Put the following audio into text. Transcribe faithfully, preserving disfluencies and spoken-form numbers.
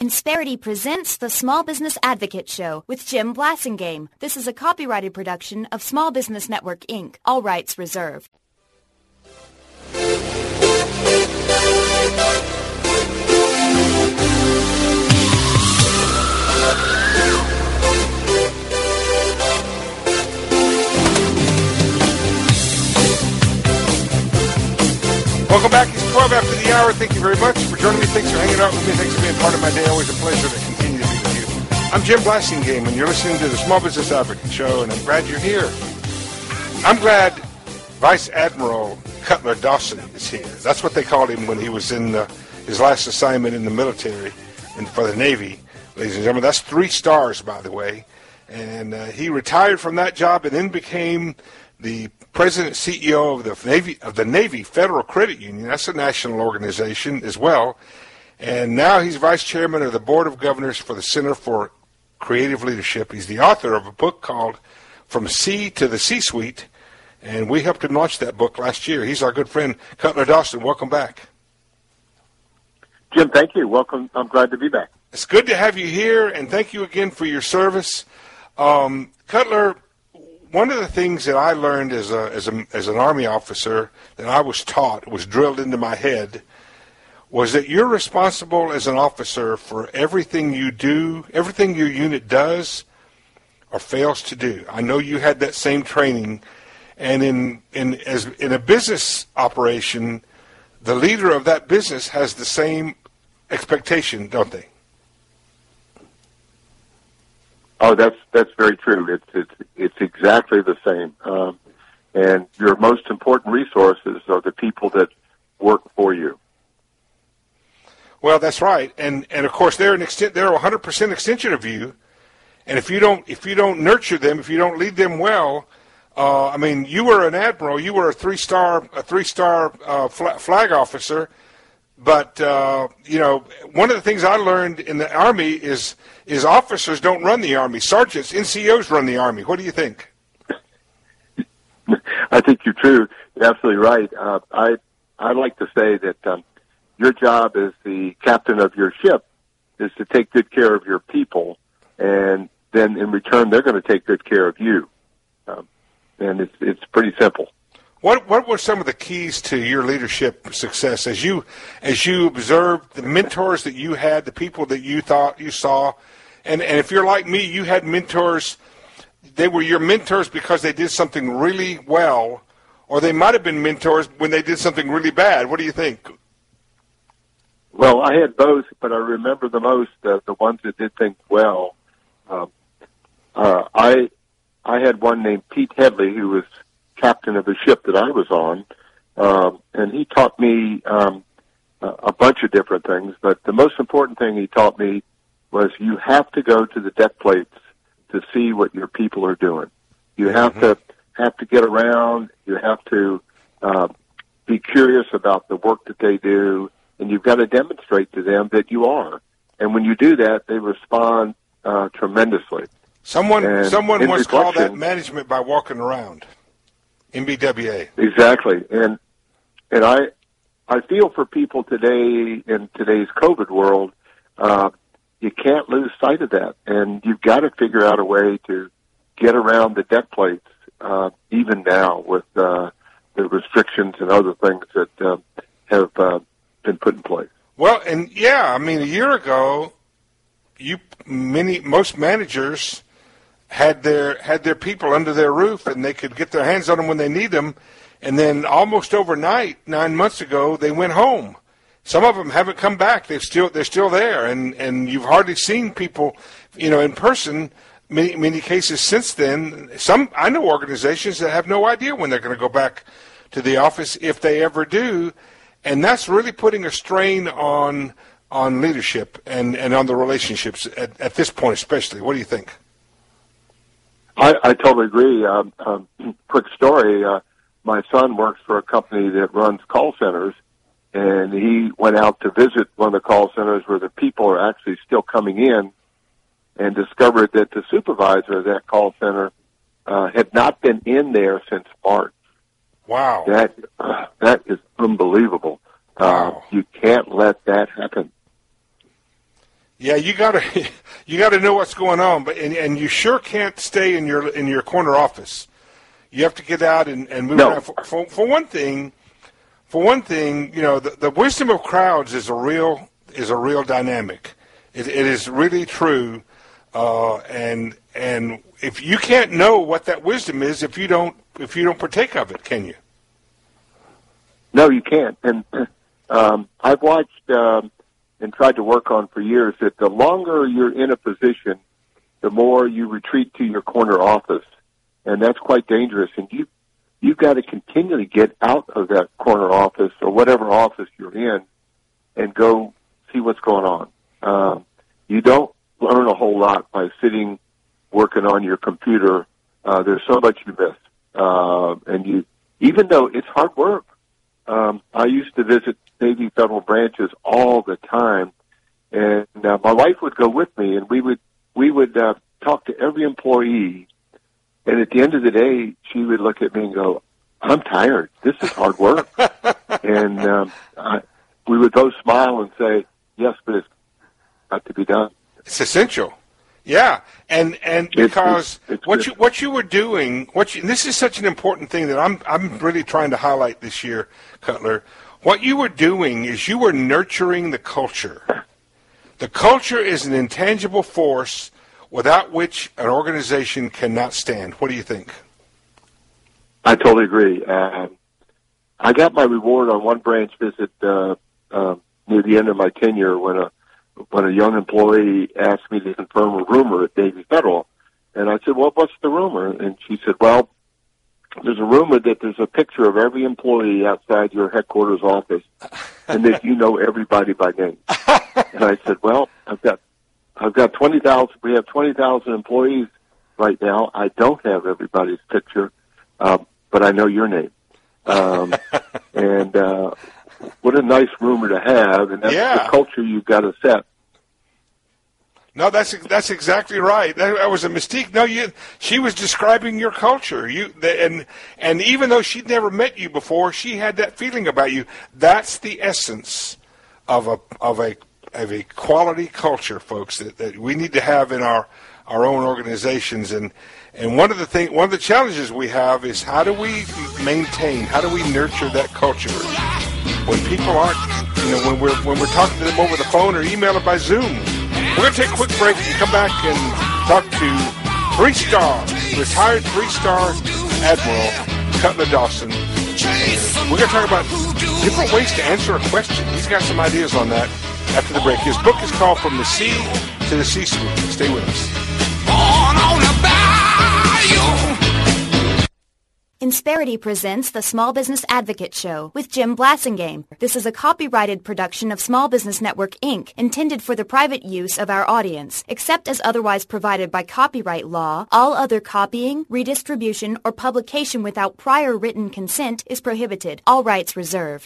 Insperity presents the Small Business Advocate Show with Jim Blasingame. This is a copyrighted production of Small Business Network, Incorporated. All rights reserved. Welcome back. It's twelve after the hour. Thank you very much for joining me. Thanks for hanging out with me. Thanks for being part of my day. Always a pleasure to continue to be with you. I'm Jim Blasingame, and you're listening to the Small Business Advocate Show, and I'm glad you're here. I'm glad Vice Admiral Cutler Dawson is here. That's what they called him when he was in uh, his last assignment in the military and for the Navy, ladies and gentlemen. That's three stars, by the way. And uh, he retired from that job and then became the President and C E O of the Navy of the Navy Federal Credit Union. That's a national organization as well. And now he's Vice Chairman of the Board of Governors for the Center for Creative Leadership. He's the author of a book called From Sea to the C-Suite, and we helped him launch that book last year. He's our good friend, Cutler Dawson. Welcome back. Jim, thank you. Welcome. I'm glad to be back. It's good to have you here, and thank you again for your service. Um, Cutler, one of the things that I learned as a, as a as an Army officer that I was taught, was drilled into my head, was that you're responsible as an officer for everything you do, everything your unit does or fails to do. I know you had that same training, and in in as in a business operation, the leader of that business has the same expectation, don't they? Oh, that's that's very true. It's it's it's exactly the same. Um, and your most important resources are the people that work for you. Well, that's right. And and of course they're an extent they're a one hundred percent extension of you. And if you don't if you don't nurture them, if you don't lead them well, uh, I mean, you were an admiral, you were a three star a three star uh, flag officer. But, uh, you know, one of the things I learned in the Army is is officers don't run the Army. Sergeants, N C Os run the Army. What do you think? I think you're true. You're absolutely right. Uh, I I like to say that um, your job as the captain of your ship is to take good care of your people, and then in return they're going to take good care of you. Um, and it's it's pretty simple. What what were some of the keys to your leadership success as you as you observed the mentors that you had, the people that you thought you saw, and and if you're like me, you had mentors. They were your mentors because they did something really well, or they might have been mentors when they did something really bad. What do you think? Well, I had both, but I remember the most uh, the ones that did things well. Um, uh, I I had one named Pete Headley who was captain of the ship that I was on, um, and he taught me um, a bunch of different things, but the most important thing he taught me was you have to go to the deck plates to see what your people are doing. You have mm-hmm. to have to get around, you have to uh, be curious about the work that they do, and you've got to demonstrate to them that you are. And when you do that, they respond uh, tremendously. Someone, and someone once called that management by walking around. M B W A. Exactly, and and I I feel for people today in today's COVID world, uh, you can't lose sight of that, and you've got to figure out a way to get around the deck plates, uh, even now with uh, the restrictions and other things that uh, have uh, been put in place. Well, and yeah, I mean, a year ago, you many most managers had their had their people under their roof, and they could get their hands on them when they need them. And then almost overnight, nine months ago, they went home. Some of them haven't come back. They're still they're still there, and, and you've hardly seen people, you know, in person. Many many cases since then. Some I know organizations that have no idea when they're going to go back to the office, if they ever do, and that's really putting a strain on on leadership and, and on the relationships at, at this point, especially. What do you think? I, I totally agree. Um, um, quick story. Uh, my son works for a company that runs call centers, and he went out to visit one of the call centers where the people are actually still coming in, and discovered that the supervisor of that call center uh, had not been in there since March. Wow. That uh, that is unbelievable. Wow. Uh, you can't let that happen. Yeah, you gotta you gotta know what's going on, but and, and you sure can't stay in your in your corner office. You have to get out and, and move no. around. For, for, for one thing, for one thing, you know, the, the wisdom of crowds is a real is a real dynamic. It, it is really true, uh, and and if you can't know what that wisdom is, if you don't if you don't partake of it, can you? No, you can't. And um, I've watched. Um, and tried to work on for years, that the longer you're in a position, the more you retreat to your corner office. And that's quite dangerous. And you, you've got to continually get out of that corner office or whatever office you're in and go see what's going on. Um, you don't learn a whole lot by sitting working on your computer. Uh, there's so much you miss. Uh, and you, even though it's hard work, um, I used to visit Navy Federal branches all the time, and uh, my wife would go with me, and we would we would uh, talk to every employee. And at the end of the day, she would look at me and go, "I'm tired. This is hard work." and um, I, we would both smile and say, "Yes, but it's got to be done. It's essential." Yeah, and and because it's, it's, it's what good. you what you were doing, what you, and this is such an important thing that I'm I'm really trying to highlight this year, Cutler. What you were doing is you were nurturing the culture. The culture is an intangible force without which an organization cannot stand. What do you think? I totally agree. Uh, I got my reward on one branch visit uh, uh, near the end of my tenure when a when a young employee asked me to confirm a rumor at Navy Federal. And I said, "Well, what's the rumor?" And she said, "Well, there's a rumor that there's a picture of every employee outside your headquarters office and that you know everybody by name." And I said, "Well, I've got I've got twenty thousand, we have twenty thousand employees right now. I don't have everybody's picture, uh, but I know your name." Um, and uh, what a nice rumor to have, and that's yeah. the culture you've got to set. No, that's that's exactly right. That, that was a mystique. No, you. She was describing your culture. You the, and and even though she'd never met you before, she had that feeling about you. That's the essence of a of a of a quality culture, folks. That, that we need to have in our our own organizations. And and one of the thing, one of the challenges we have is how do we maintain, how do we nurture that culture when people aren't, you know, when we're when we're talking to them over the phone or email or by Zoom. We're going to take a quick break and come back and talk to three-star, retired three-star Admiral Cutler Dawson. And we're going to talk about different ways to answer a question. He's got some ideas on that after the break. His book is called From the Sea to the C-Suite. Stay with us. Born on a bayou. Insperity presents the Small Business Advocate Show with Jim Blasingame. This is a copyrighted production of Small Business Network, Incorporated, intended for the private use of our audience. Except as otherwise provided by copyright law, all other copying, redistribution, or publication without prior written consent is prohibited. All rights reserved.